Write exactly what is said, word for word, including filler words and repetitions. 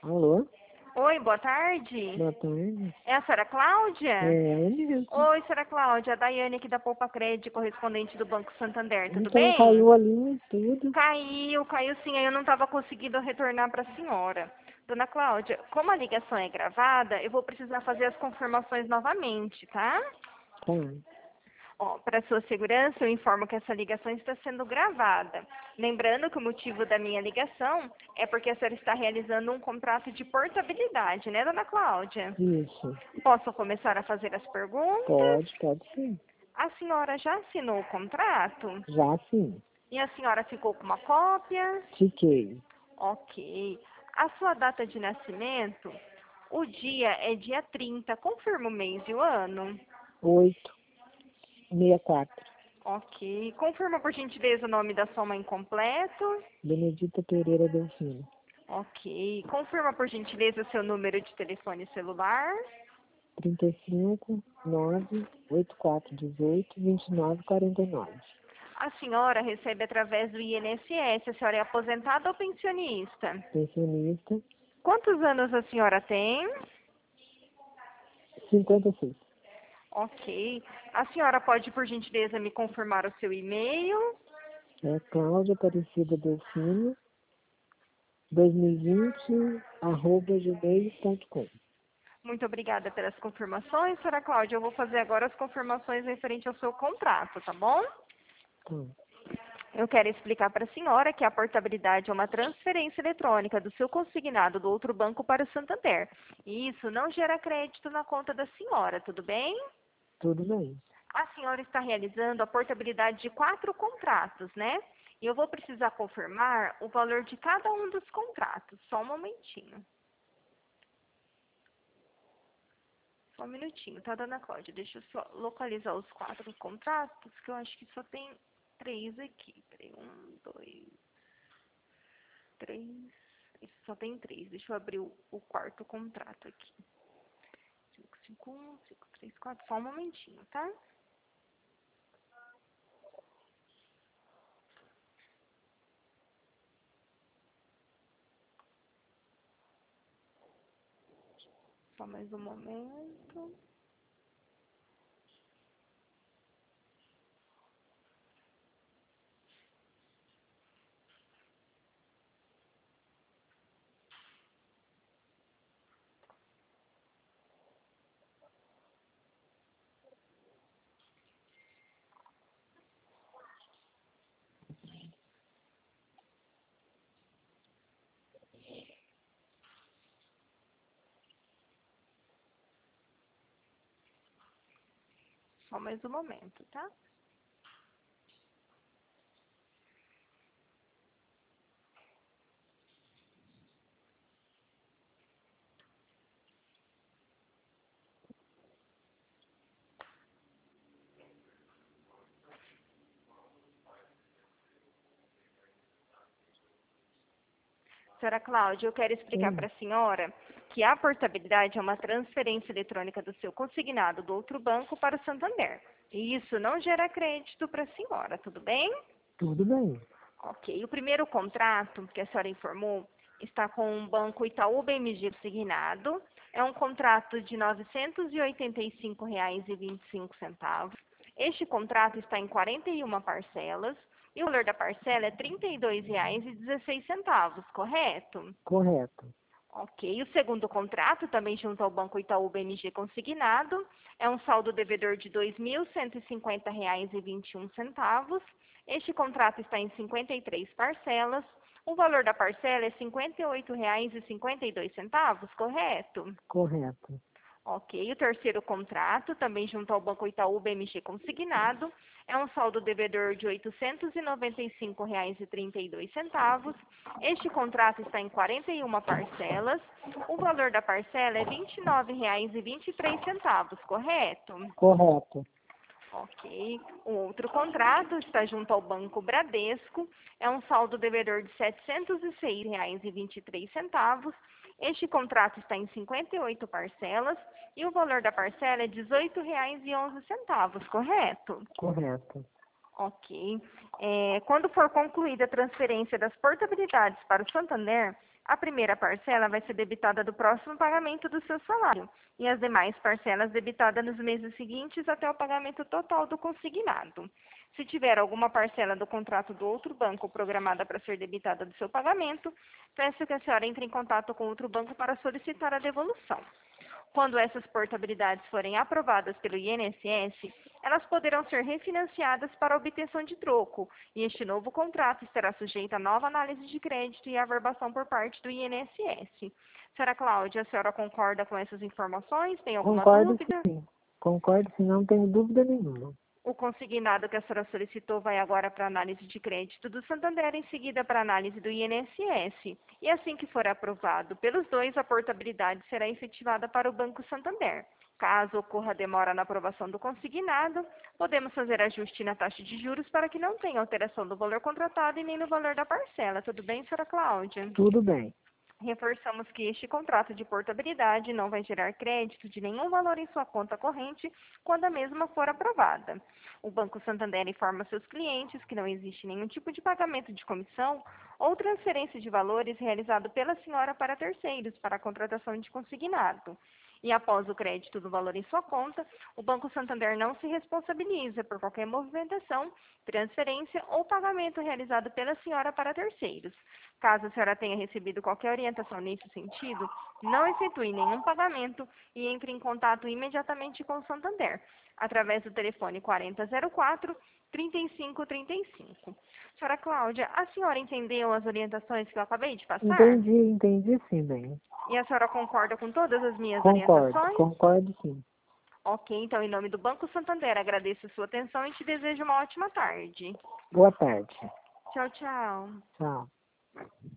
Alô? Oi, boa tarde. Boa tarde. É a senhora Cláudia? É, ela mesmo. Oi, senhora Cláudia, a Daiane aqui da Poupa Crédito, correspondente do Banco Santander, tudo Então bem? caiu ali tudo. Caiu, caiu sim, aí eu não estava conseguindo retornar para a senhora. Dona Cláudia, como a ligação é gravada, eu vou precisar fazer as confirmações novamente, tá? Tá. Ó, para sua segurança, eu informo que essa ligação está sendo gravada. Lembrando que o motivo da minha ligação é porque a senhora está realizando um contrato de portabilidade, né, dona Cláudia? Isso. Posso começar a fazer as perguntas? Pode, pode sim. A senhora já assinou o contrato? Já sim. E a senhora ficou com uma cópia? Fiquei. Ok. A sua data de nascimento? O dia é dia trinta. Confirma o mês e o ano? Oito, meia quatro. Ok. Confirma, por gentileza, o nome da sua mãe completo? Benedita Pereira Delfino. Ok. Confirma, por gentileza, seu número de telefone celular? trinta e cinco, nove, oitenta e quatro, dezoito, vinte e nove, quarenta e nove. A senhora recebe através do I N S S. A senhora é aposentada ou pensionista? Pensionista, Quantos anos a senhora tem? cinquenta e seis. Ok. A senhora pode, por gentileza, me confirmar o seu e-mail? É Cláudia Aparecida Delfino, dois mil e vinte, arroba gmail ponto com. Muito obrigada pelas confirmações, senhora Cláudia. Eu vou fazer agora as confirmações referente ao seu contrato, tá bom? Tá. Eu quero explicar para a senhora que a portabilidade é uma transferência eletrônica do seu consignado do outro banco para o Santander. E isso não gera crédito na conta da senhora, tudo bem? Tudo bem. A senhora está realizando a portabilidade de quatro contratos, né? E eu vou precisar confirmar o valor de cada um dos contratos. Só um momentinho. Só um minutinho, tá, dona Cláudia? Deixa eu só localizar os quatro contratos, que eu acho que só tem três aqui. Peraí, um, dois, três. Isso, só tem três. Deixa eu abrir o, o quarto contrato aqui. cinco, cinco, um, cinco, três, quatro. Só um momentinho, tá? Só mais um momento. Só mais um momento, tá? Senhora Cláudia, eu quero explicar Hum, para a senhora que a portabilidade é uma transferência eletrônica do seu consignado do outro banco para o Santander. E isso não gera crédito para a senhora, tudo bem? tudo bem. Ok. O primeiro contrato que a senhora informou está com o Banco Itaú B M G consignado. É um contrato de novecentos e oitenta e cinco reais e vinte e cinco centavos. Este contrato está em quarenta e uma parcelas e o valor da parcela é trinta e dois reais e dezesseis centavos, correto? Correto. Ok. O segundo contrato, também junto ao Banco Itaú B M G consignado, é um saldo devedor de dois mil cento e cinquenta reais e vinte e um centavos. Este contrato está em cinquenta e três parcelas. O valor da parcela é cinquenta e oito reais e cinquenta e dois centavos, correto? Correto. Ok. O terceiro contrato, também junto ao Banco Itaú B M G consignado, é um saldo devedor de oitocentos e noventa e cinco reais e trinta e dois centavos. Este contrato está em quarenta e uma parcelas. O valor da parcela é vinte e nove reais e vinte e três centavos, correto? Correto. Ok. O outro contrato está junto ao Banco Bradesco. É um saldo devedor de setecentos e seis reais e vinte e três centavos. Este contrato está em cinquenta e oito parcelas e o valor da parcela é dezoito reais e onze centavos, correto? Correto. Ok. É, quando for concluída a transferência das portabilidades para o Santander, A primeira parcela vai ser debitada do próximo pagamento do seu salário e as demais parcelas debitadas nos meses seguintes até o pagamento total do consignado. Se tiver alguma parcela do contrato do outro banco programada para ser debitada do seu pagamento, peço que a senhora entre em contato com outro banco para solicitar a devolução. Quando essas portabilidades forem aprovadas pelo I N S S, elas poderão ser refinanciadas para obtenção de troco, e este novo contrato estará sujeito a nova análise de crédito e averbação por parte do I N S S. Senhora Cláudia, a senhora concorda com essas informações? Tem alguma Concordo dúvida? sim. Concordo sim, não tenho dúvida nenhuma. O consignado que a senhora solicitou vai agora para análise de crédito do Santander, em seguida para análise do I N S S. E assim que for aprovado pelos dois, a portabilidade será efetivada para o Banco Santander. Caso ocorra demora na aprovação do consignado, podemos fazer ajuste na taxa de juros para que não tenha alteração do valor contratado e nem no valor da parcela. Tudo bem, senhora Cláudia? Tudo bem. Reforçamos que este contrato de portabilidade não vai gerar crédito de nenhum valor em sua conta corrente quando a mesma for aprovada. O Banco Santander informa seus clientes que não existe nenhum tipo de pagamento de comissão ou transferência de valores realizado pela senhora para terceiros para a contratação de consignado. E após o crédito do valor em sua conta, o Banco Santander não se responsabiliza por qualquer movimentação, transferência ou pagamento realizado pela senhora para terceiros. Caso a senhora tenha recebido qualquer orientação nesse sentido, não efetue nenhum pagamento e entre em contato imediatamente com o Santander, através do telefone quarenta zero quatro, trinta e cinco trinta e cinco. Senhora Cláudia, a senhora entendeu as orientações que eu acabei de passar? Entendi, entendi sim, bem. E a senhora concorda com todas as minhas Concordo, orientações? concordo sim. Ok, então, em nome do Banco Santander, agradeço a sua atenção e te desejo uma ótima tarde. Boa tarde. Tchau, tchau. Tchau.